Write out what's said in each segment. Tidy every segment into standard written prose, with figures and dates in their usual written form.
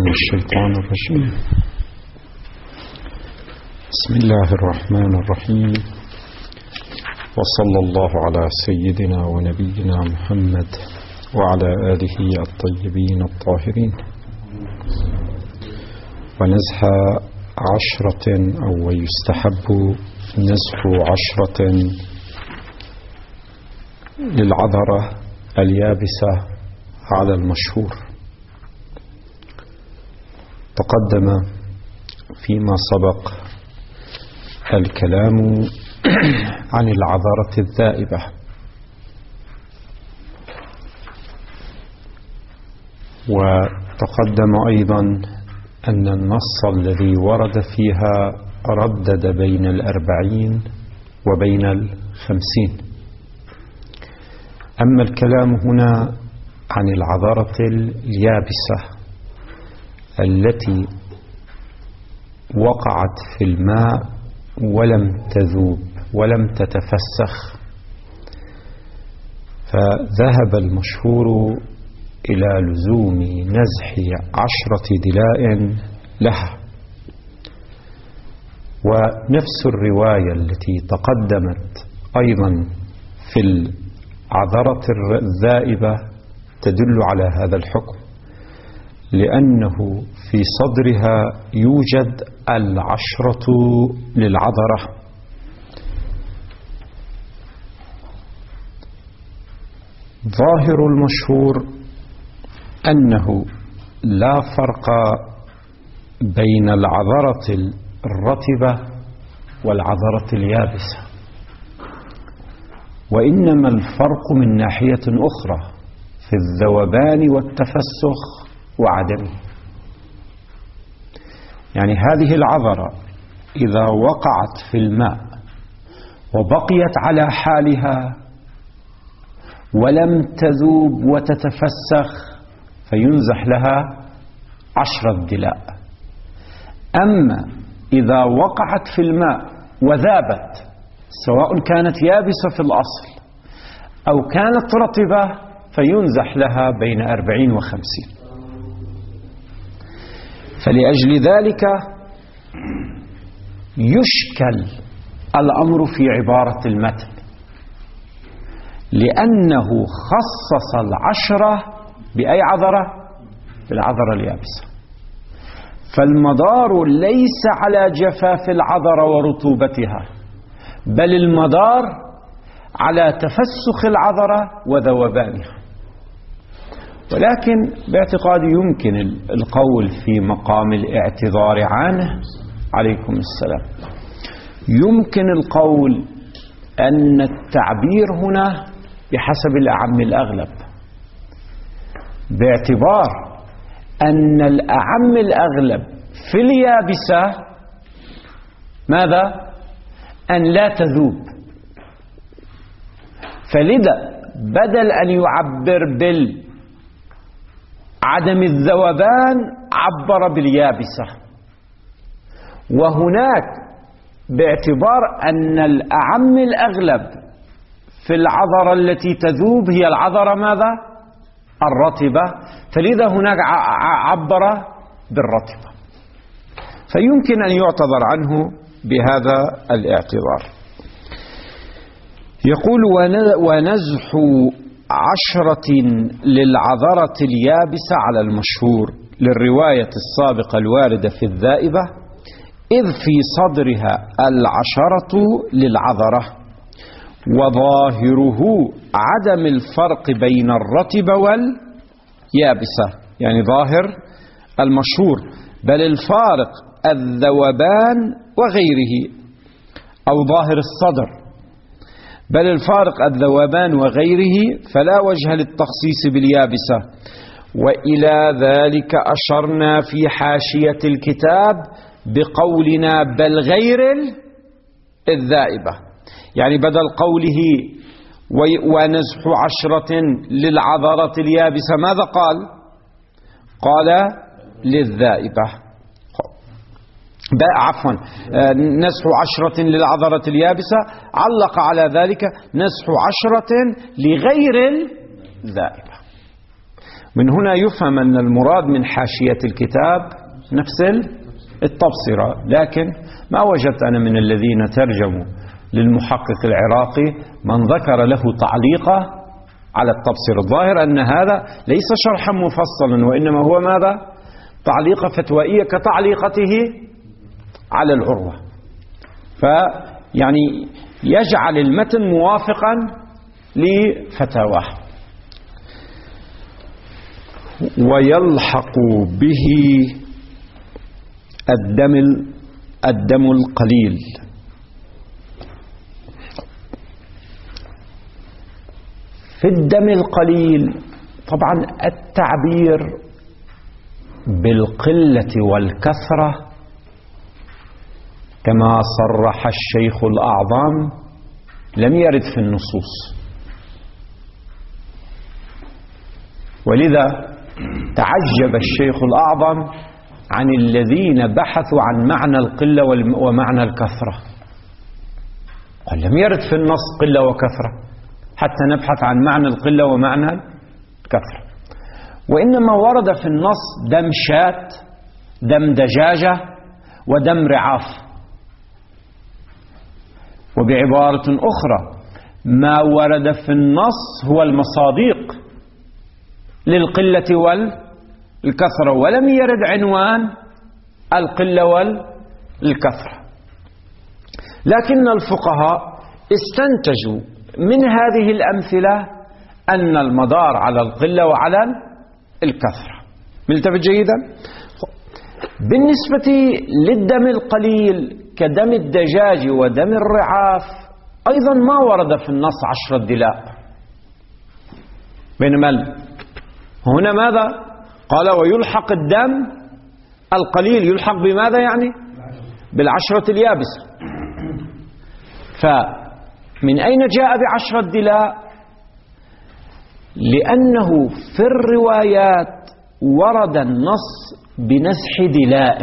من الشيطان الرجيم. بسم الله الرحمن الرحيم، وصلى الله على سيدنا ونبينا محمد وعلى آله الطيبين الطاهرين. ونزح 10 أو يستحب نزح 10 للعذرة اليابسة على المشهور. تقدم فيما سبق الكلام عن العذرة الذائبة، وتقدم أيضا أن النص الذي ورد فيها ردد بين 40 وبين 50. أما الكلام هنا عن العذرة اليابسة التي وقعت في الماء ولم تذوب ولم تتفسخ، فذهب المشهور إلى لزوم نزح 10 دلاء لها. ونفس الرواية التي تقدمت أيضا في العذرة الذائبة تدل على هذا الحكم، لأنه في صدرها يوجد 10 للعذرة. ظاهر المشهور أنه لا فرق بين العذرة الرطبة والعذرة اليابسة، وإنما الفرق من ناحية أخرى في الذوبان والتفسخ وعدمه. يعني هذه العذرة إذا وقعت في الماء وبقيت على حالها ولم تذوب وتتفسخ فينزح لها 10 دلاء. أما إذا وقعت في الماء وذابت، سواء كانت يابسة في الأصل أو كانت رطبة، فينزح لها بين 40 و50. فلأجل ذلك يشكل الأمر في عبارة المتن، لأنه خصص 10 بأي عذرة؟ بالعذرة اليابسة. فالمدار ليس على جفاف العذرة ورطوبتها، بل المدار على تفسخ العذرة وذوبانها. ولكن باعتقادي يمكن القول في مقام الاعتذار عنه، عليكم السلام، يمكن القول أن التعبير هنا بحسب الأعم الأغلب، باعتبار أن الأعم الأغلب في اليابسة ماذا؟ أن لا تذوب. فلذا بدل أن يعبر عدم الذوبان عبر باليابسة. وهناك باعتبار أن الأعم الأغلب في العذرة التي تذوب هي العذرة ماذا؟ الرطبة، فلذا هناك عبر بالرطبة. فيمكن أن يعتذر عنه بهذا الاعتذار. يقول: ونزح 10 للعذرة اليابسة على المشهور للرواية السابقة الواردة في الذائبة، إذ في صدرها 10 للعذرة، وظاهره عدم الفرق بين الرطبة واليابسة. يعني ظاهر المشهور، بل الفارق الذوبان وغيره، أو ظاهر الصدر، بل الفارق الذوبان وغيره، فلا وجه للتخصيص باليابسة. وإلى ذلك أشرنا في حاشية الكتاب بقولنا بل غير الذائبة. يعني بدل قوله ونزح 10 للعذرة اليابسة ماذا قال؟ قال للذائبة. عفوا، نزح 10 للعذرة اليابسة، علق على ذلك نزح 10 لغير الذائبة. من هنا يفهم أن المراد من حاشية الكتاب نفس التبصرة، لكن ما وجدت أنا من الذين ترجموا للمحقق العراقي من ذكر له تعليقه على التبصرة. الظاهر أن هذا ليس شرحا مفصلا، وإنما هو ماذا؟ تعليقة فتوائية كتعليقته على العروة، فيعني يجعل المتن موافقا لفتاواه. ويلحق به الدم القليل. في الدم القليل طبعا التعبير بالقلة والكثرة كما صرح الشيخ الأعظم لم يرد في النصوص، ولذا تعجب الشيخ الأعظم عن الذين بحثوا عن معنى القلة ومعنى الكثرة. قال لم يرد في النص قلة وكثرة حتى نبحث عن معنى القلة ومعنى الكثرة، وإنما ورد في النص دم شاة، دم دجاجة، ودم رعاف. وبعبارة أخرى ما ورد في النص هو المصادق للقلة والكثرة، ولم يرد عنوان القلة والكثرة. لكن الفقهاء استنتجوا من هذه الأمثلة أن المدار على القلة وعلى الكثرة. ملتفت جيدا؟ بالنسبة للدم القليل كدم الدجاج ودم الرعاف أيضا ما ورد في النص 10 دلاء، بينما هنا ماذا؟ قال ويلحق الدم القليل. يلحق بماذا يعني؟ بالعشرة اليابسة. فمن أين جاء ب10 دلاء؟ لأنه في الروايات ورد النص بنزح دلاء.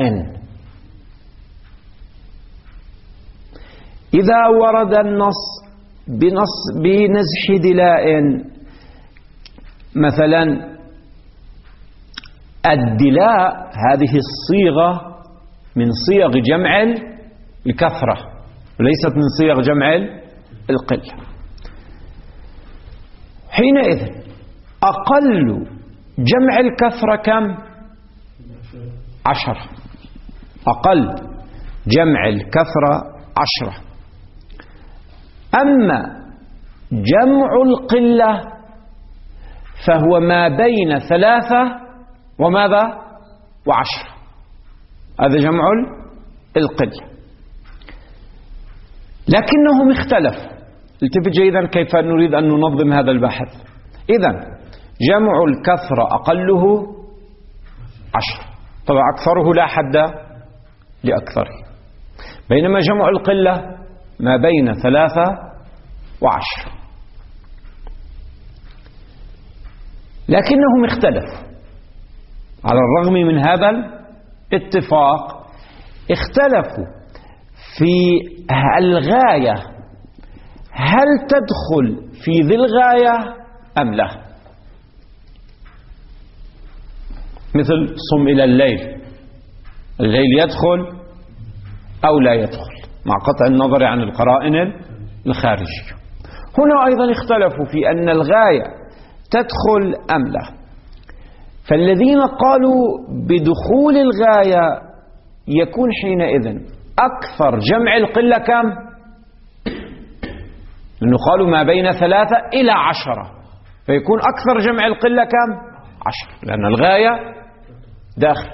إذا ورد النص بنزح دلاء، مثلا الدلاء هذه الصيغة من صيغ جمع الكثرة وليست من صيغ جمع القلة. حينئذ أقل جمع الكثرة كم؟ 10. أقل جمع الكثرة 10. أما جمع القلة فهو ما بين 3 وماذا؟ و10. هذا جمع القلة. لكنهم اختلفوا. التفت جيدا كيف نريد أن ننظم هذا البحث. إذن جمع الكثرة أقله 10، طبعا أكثره لا حد لأكثره، بينما جمع القلة ما بين 3 و10. لكنهم اختلفوا. على الرغم من هذا الاتفاق اختلفوا في الغاية، هل تدخل في ذي الغاية أم لا؟ مثل صم إلى الليل يدخل أو لا يدخل مع قطع النظر عن القرائن الخارجية. هنا أيضا اختلفوا في أن الغاية تدخل أم لا. فالذين قالوا بدخول الغاية يكون حينئذ أكثر جمع القلة كم؟ لأنه قالوا ما بين 3 إلى 10، فيكون أكثر جمع القلة كم؟ 10، لأن الغاية داخل.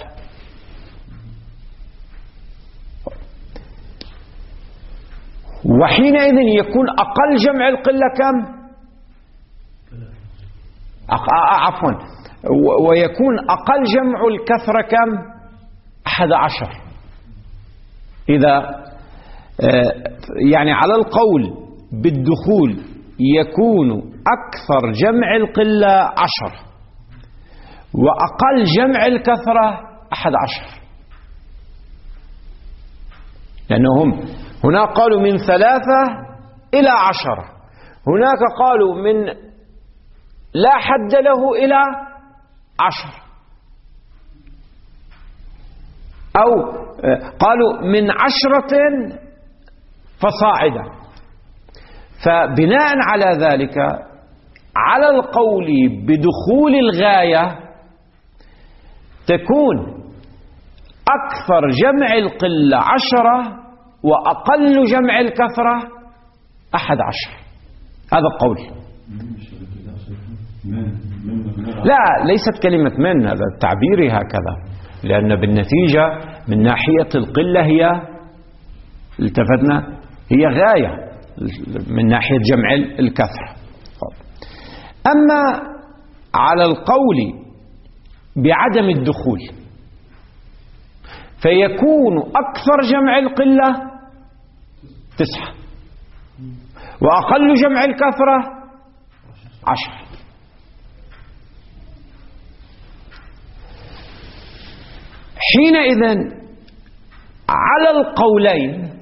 وحينئذ يكون أقل جمع القلة كم؟ عفوا، ويكون أقل جمع الكثرة كم؟ 11. إذا يعني على القول بالدخول يكون أكثر جمع القلة 10 وأقل جمع الكثرة 11، لأنهم هنا قالوا من 3 إلى 10، هناك قالوا من لا حد له إلى 10، أو قالوا من 10 فصاعدا. فبناء على ذلك على القول بدخول الغاية تكون أكثر جمع القلة 10 وأقل جمع الكثرة 11. هذا القول. لا، ليست كلمة من، هذا التعبير هكذا، لأن بالنتيجة من ناحية القلة هي التفتنا هي غاية من ناحية جمع الكثرة. أما على القول بعدم الدخول فيكون أكثر جمع القلة 9 وأقل جمع الكثرة 10. حينئذ على القولين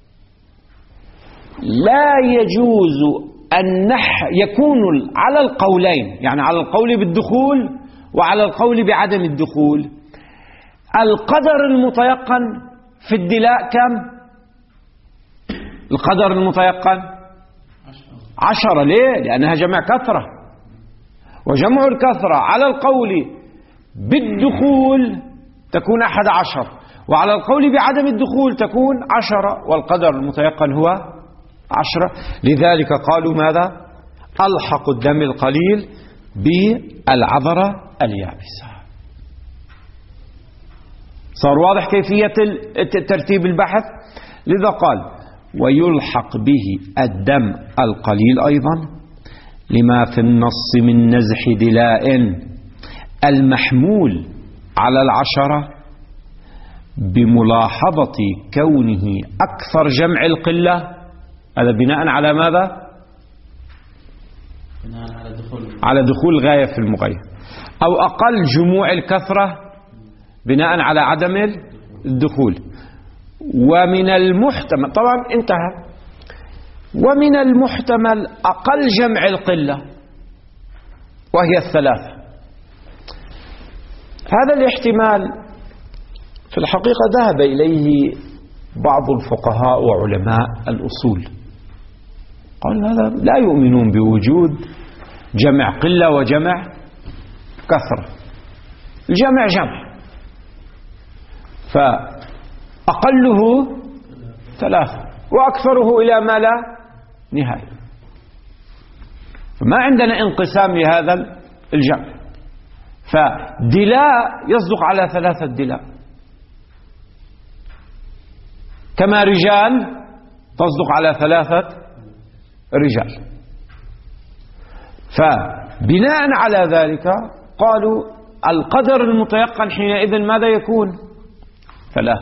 لا يجوز أن يكون على القولين، يعني على القول بالدخول وعلى القول بعدم الدخول، القدر المتيقن في الدلاء كم؟ القدر المتيقن 10. ليه؟ لأنها جمع كثرة، وجمع الكثرة على القول بالدخول تكون 11، وعلى القول بعدم الدخول تكون 10، والقدر المتيقن هو 10. لذلك قالوا ماذا؟ ألحق الدم القليل بالعذرة اليابسة. صار واضح كيفية ترتيب البحث. لذا قال ويلحق به الدم القليل أيضا لما في النص من نزح دلاء المحمول على 10 بملاحظة كونه أكثر جمع القلة. هذا بناء على ماذا؟ بناء على دخول غاية في المغاية، أو أقل جموع الكثرة بناء على عدم الدخول. ومن المحتمل، طبعا انتهى، ومن المحتمل أقل جمع القلة وهي 3. هذا الاحتمال في الحقيقة ذهب إليه بعض الفقهاء وعلماء الأصول، قالوا هذا لا يؤمنون بوجود جمع قلة وجمع كثرة. الجمع جمع، فأقله 3 وأكثره إلى ما لا نهاية، فما عندنا انقسام لهذا الجمع. فدلاء يصدق على 3 دلاء، كما رجال تصدق على 3 رجال. فبناء على ذلك قالوا القدر المتيقن حينئذ ماذا يكون؟ 3.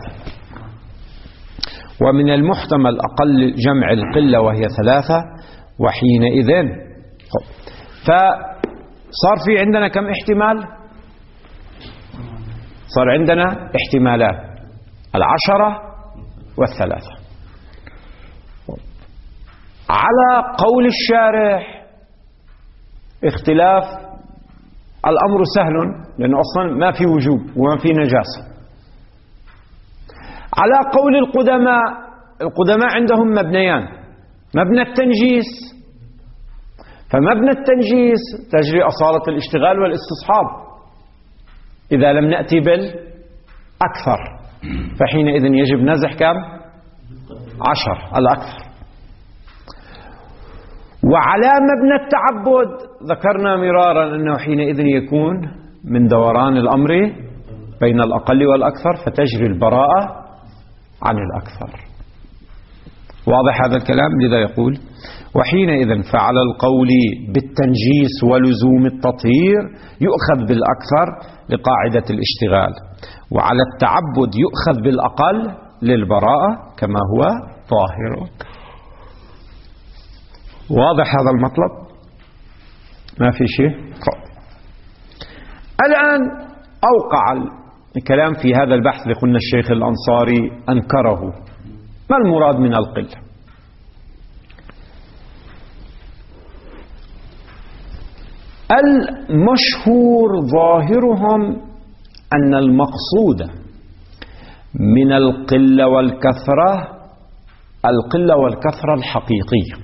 ومن المحتمل أقل جمع القلة وهي 3، وحينئذ فصار في عندنا كم احتمال؟ صار عندنا احتمالات 10 و3. على قول الشارح اختلاف الأمر سهل، لأنه أصلا ما في وجوب وما في نجاسة. على قول القدماء عندهم مبنيان: مبنى التنجيس، فمبنى التنجيس تجري أصالة الاشتغال والاستصحاب إذا لم نأتي بالأكثر، فحينئذ يجب نزح كم؟ 10 الأكثر. وعلى مبنى التعبد ذكرنا مرارا أنه حينئذ يكون من دوران الأمر بين الأقل والأكثر، فتجري البراءة عن الأكثر. واضح هذا الكلام؟ لذا يقول وحينئذ فعلى القول بالتنجيس ولزوم التطهير يؤخذ بالأكثر لقاعدة الاشتغال، وعلى التعبد يؤخذ بالأقل للبراءة كما هو ظاهر. واضح هذا المطلب؟ ما في شيء. الآن أوقع الكلام في هذا البحث اللي قلنا الشيخ الأنصاري أنكره. ما المراد من القلة؟ المشهور ظاهرهم أن المقصود من القلة والكثرة الحقيقية،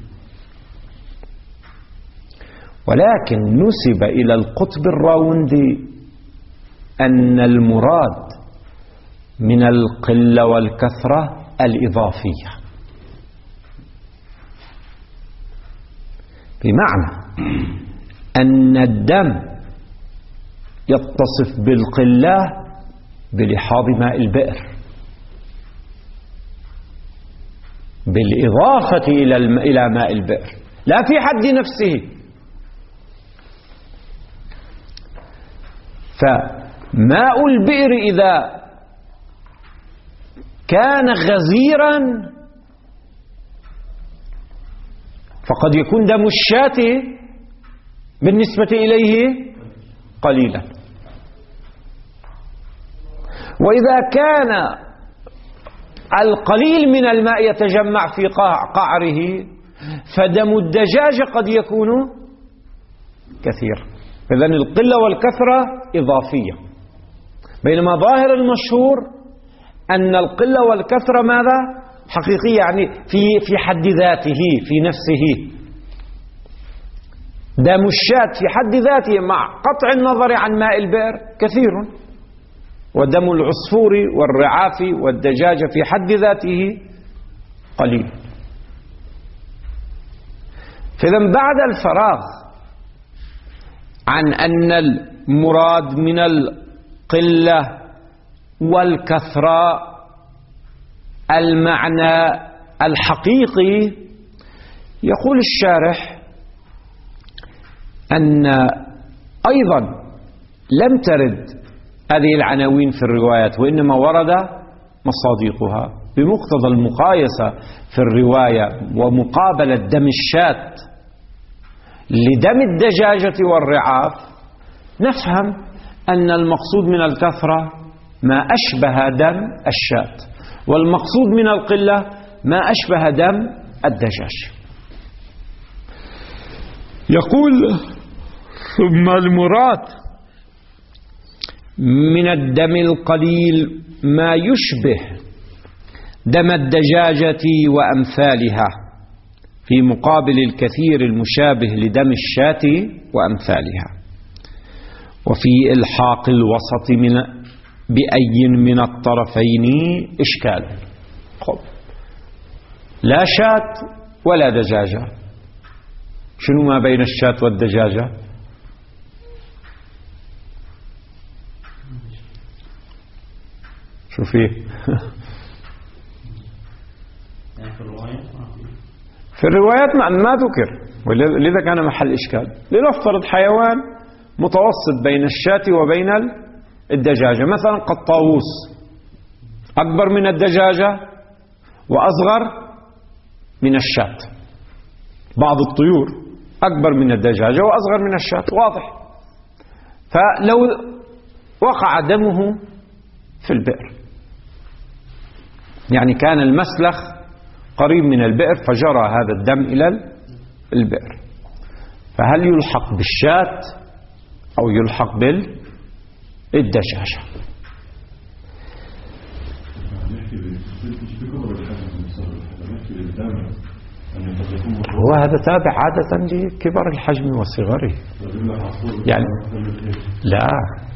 ولكن نسب إلى القطب الراوندي أن المراد من القلة والكثرة الإضافية، بمعنى أن الدم يتصف بالقلة بلحاظ ماء البئر، بالإضافة إلى ماء البئر، لا في حد نفسه. فماء البئر إذا كان غزيرا فقد يكون دم الشاة بالنسبة إليه قليلا، وإذا كان القليل من الماء يتجمع في قعره فدم الدجاج قد يكون كثير. إذن القلة والكثرة إضافية، بينما ظاهر المشهور أن القلة والكثرة ماذا؟ حقيقية، يعني في حد ذاته، في نفسه. دم الشاة في حد ذاته مع قطع النظر عن ماء البئر كثير، ودم العصفور والرعاف والدجاج في حد ذاته قليل. فإذا بعد الفراغ عن أن المراد من القلة والكثرة المعنى الحقيقي، يقول الشارح أن أيضا لم ترد هذه العناوين في الروايات، وإنما ورد مصادقها بمقتضى المقايسة في الرواية ومقابلة دم الشاة لدم الدجاجة والرعاف، نفهم أن المقصود من الكثرة ما أشبه دم الشاة، والمقصود من القلة ما أشبه دم الدجاج. يقول ثم المراد من الدم القليل ما يشبه دم الدجاجة وأمثالها، في مقابل الكثير المشابه لدم الشاة وأمثالها. وفي إلحاق الوسط بأي من الطرفين إشكال. لا شاة ولا دجاجة، شنو ما بين الشاة والدجاجة؟ شو فيه؟ في الروايات ما ذكر، ولذا كان محل إشكال. لنفترض حيوان متوسط بين الشاة وبين الدجاجة، مثلا قطاووس أكبر من الدجاجة وأصغر من الشاة. بعض الطيور أكبر من الدجاجة وأصغر من الشاة، واضح. فلو وقع دمه في البئر، يعني كان المسلخ قريب من البئر فجرى هذا الدم إلى البئر، فهل يلحق بالشاة أو يلحق بالدجاجة؟ وهذا تابع عادة لكبر الحجم وصغره، يعني لا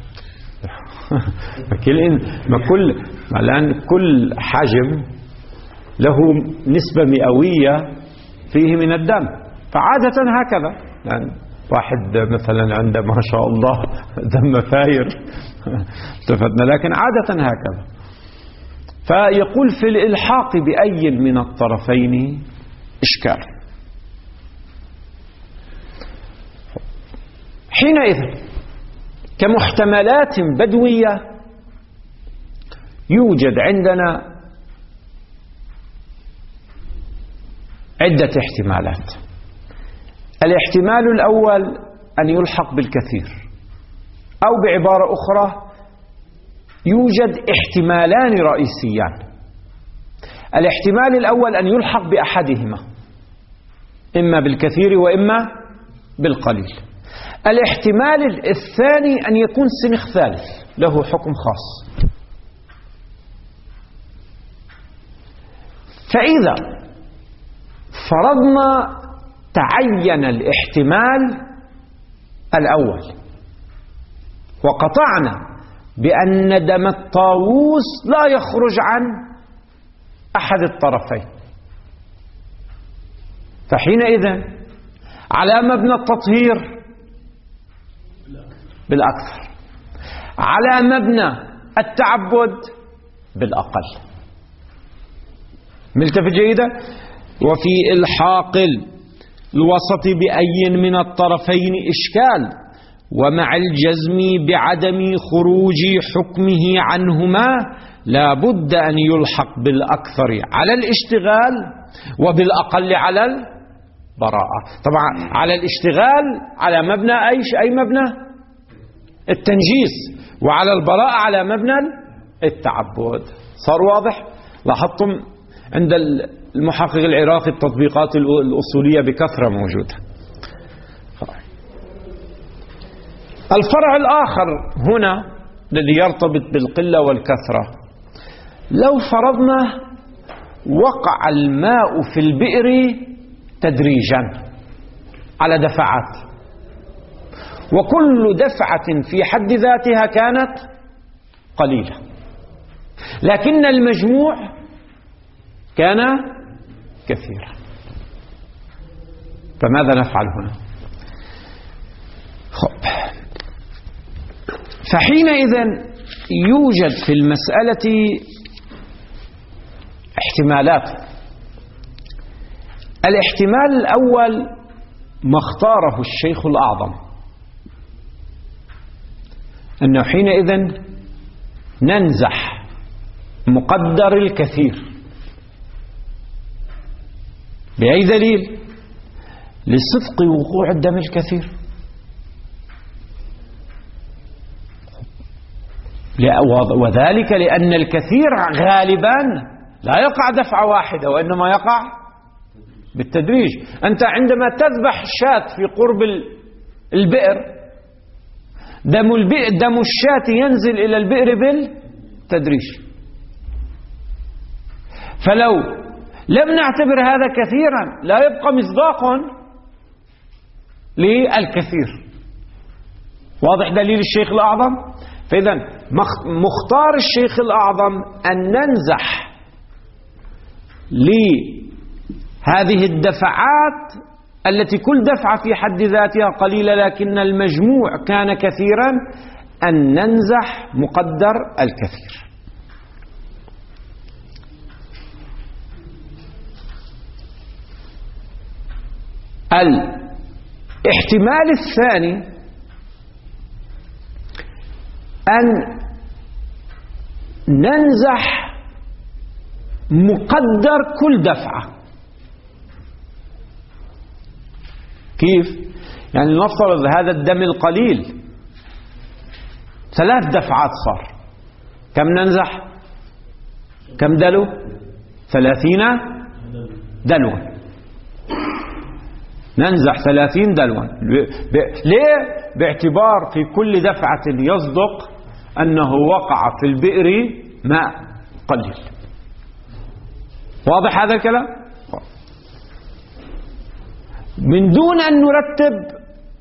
الآن كل حجم له نسبة مئوية فيه من الدم، فعادة هكذا. يعني واحد مثلا عنده ما شاء الله دم ثاير التفتنا، لكن عادة هكذا. فيقول في الإلحاق بأي من الطرفين إشكال. حينئذ كمحتملات بدوية يوجد عندنا عدة احتمالات. الاحتمال الأول أن يلحق بالكثير، أو بعبارة أخرى يوجد احتمالان رئيسيان. الاحتمال الأول أن يلحق بأحدهما، إما بالكثير وإما بالقليل. الاحتمال الثاني أن يكون سنخ ثالث له حكم خاص. فإذا فرضنا تعين الاحتمال الأول وقطعنا بأن دم الطاووس لا يخرج عن أحد الطرفين، فحينئذ على مبنى التطهير بالأكثر، على مبنى التعبد بالأقل. ملتفت جيدا. وفي إلحاق الوسط بأي من الطرفين إشكال، ومع الجزم بعدم خروج حكمه عنهما لا بد أن يلحق بالأكثر على الاشتغال وبالأقل على البراءة. طبعا على الاشتغال على مبنى أي مبنى التنجيس، وعلى البراءة على مبنى التعبد. صار واضح؟ لاحظتم عند المحقق العراقي التطبيقات الأصولية بكثرة موجودة. الفرع الآخر هنا الذي يرتبط بالقلة والكثرة، لو فرضنا وقع الماء في البئر تدريجا على دفعات، وكل دفعة في حد ذاتها كانت قليلة، لكن المجموع كان كثيرا، فماذا نفعل هنا؟ فحينئذ يوجد في المسألة احتمالات. الاحتمال الأول ما اختاره الشيخ الأعظم، أنه حينئذ ننزح مقدر الكثير. بأي دليل؟ لصدق وقوع الدم الكثير، وذلك لأن الكثير غالبا لا يقع دفعة واحدة، وإنما يقع بالتدريج. أنت عندما تذبح شاة في قرب البئر، دم الشاة ينزل إلى البئر بالتدريج، فلو لم نعتبر هذا كثيرا لا يبقى مصداق للكثير. واضح دليل الشيخ الأعظم؟ فإذا مختار الشيخ الأعظم أن ننزح لهذه الدفعات التي كل دفعة في حد ذاتها قليلة لكن المجموع كان كثيرا، أن ننزح مقدر الكثير. الاحتمال الثاني أن ننزح مقدر كل دفعة. كيف؟ يعني نفترض هذا الدم القليل 3 دفعات صار، كم ننزح؟ كم دلو؟ 30 دلوا. ننزح 30 دلوا. ليه؟ باعتبار في كل دفعة يصدق أنه وقع في البئر ماء قليل. واضح هذا الكلام؟ من دون أن نرتب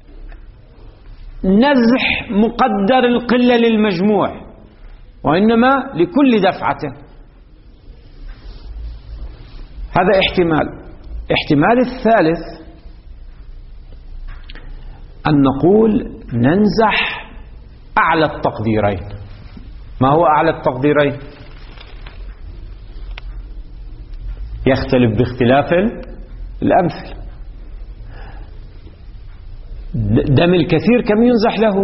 نزح مقدر القلة للمجموع، وإنما لكل دفعة. هذا احتمال. احتمال الثالث أن نقول ننزح أعلى التقديرين. ما هو أعلى التقديرين؟ يختلف باختلاف الأمثلة. دم الكثير كم ينزح له؟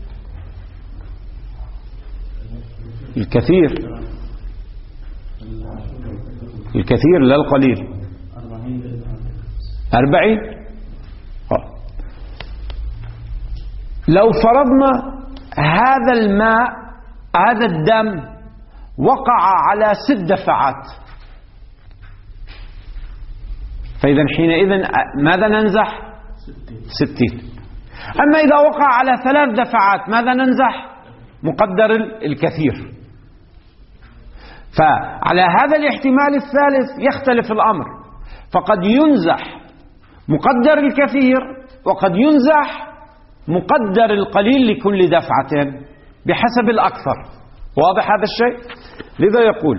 الكثير لا القليل. 40. لو فرضنا هذا الماء هذا الدم وقع على 6 دفعات، فإذا حينئذ ماذا ننزح؟ 60. أما إذا وقع على 3 دفعات ماذا ننزح؟ مقدر الكثير. فعلى هذا الاحتمال الثالث يختلف الأمر، فقد ينزح مقدر الكثير وقد ينزح مقدر القليل لكل دفعة بحسب الأكثر. واضح هذا الشيء؟ لذا يقول: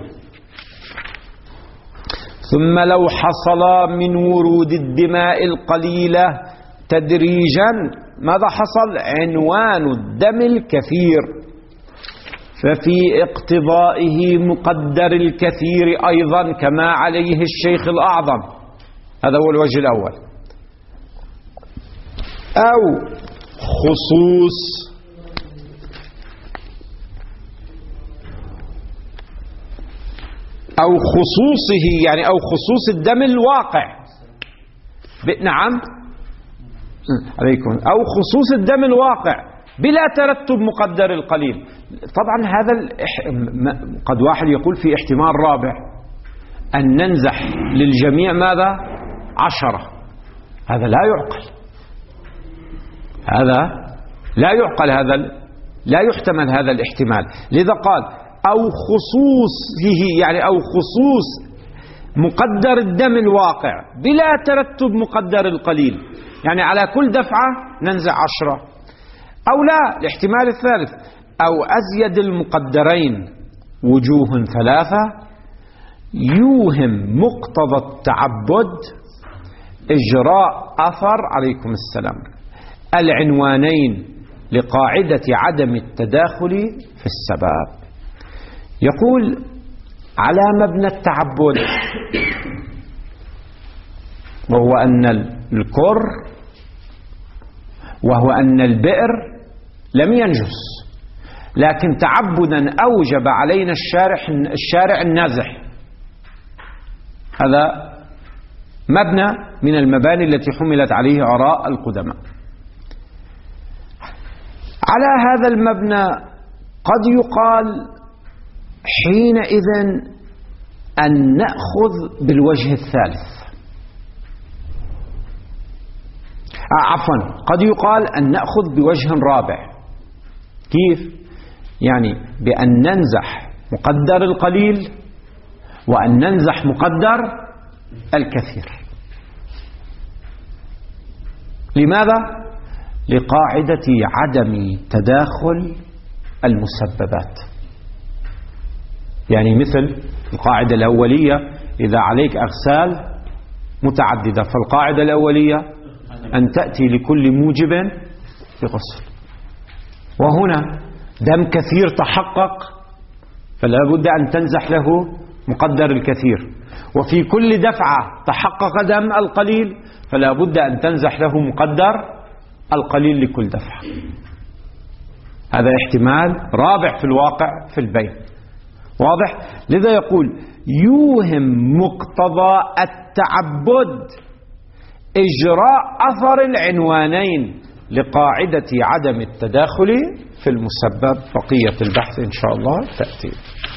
ثم لو حصل من ورود الدماء القليلة تدريجا ماذا حصل؟ عنوان الدم الكثير، ففي اقتضائه مقدر الكثير أيضا كما عليه الشيخ الأعظم. هذا هو الوجه الأول. أو خصوصه، يعني أو خصوص الدم الواقع. نعم عليكم. أو خصوص الدم الواقع بلا ترتب مقدر القليل. طبعا هذا قد واحد يقول في احتمال رابع أن ننزح للجميع ماذا؟ 10. هذا لا يعقل، هذا لا يعقل، هذا لا يحتمل هذا الاحتمال. لذا قال أو خصوصه، يعني أو خصوص مقدر الدم الواقع بلا ترتب مقدر القليل، يعني على كل دفعة ننزع 10. أو لا، الاحتمال الثالث: أو أزيد المقدرين وجوه 3 يوهم مقتضى التعبد إجراء أثر عليكم السلام العنوانين لقاعدة عدم التداخل في السبب. يقول على مبنى التعبد، وهو أن البئر لم ينجس، لكن تعبدا أوجب علينا الشارع النازح. هذا مبنى من المباني التي حملت عليه آراء القدماء. على هذا المبنى قد يقال حينئذ أن نأخذ بالوجه الثالث، عفوا قد يقال أن نأخذ بوجه رابع. كيف؟ يعني بأن ننزح مقدر القليل وأن ننزح مقدر الكثير. لماذا؟ لقاعدة عدم تداخل المسببات. يعني مثل القاعدة الأولية: إذا عليك أغسال متعددة، فالقاعدة الأولية أن تأتي لكل موجب بغسل. وهنا دم كثير تحقق، فلا بد أن تنزح له مقدر الكثير، وفي كل دفعة تحقق دم القليل فلا بد أن تنزح له مقدر القليل لكل دفعة. هذا احتمال رابع في الواقع في البين. واضح؟ لذا يقول يوهم مقتضى التعبد إجراء أثر العنوانين لقاعدة عدم التداخل في المسبب. بقية البحث إن شاء الله تأتي.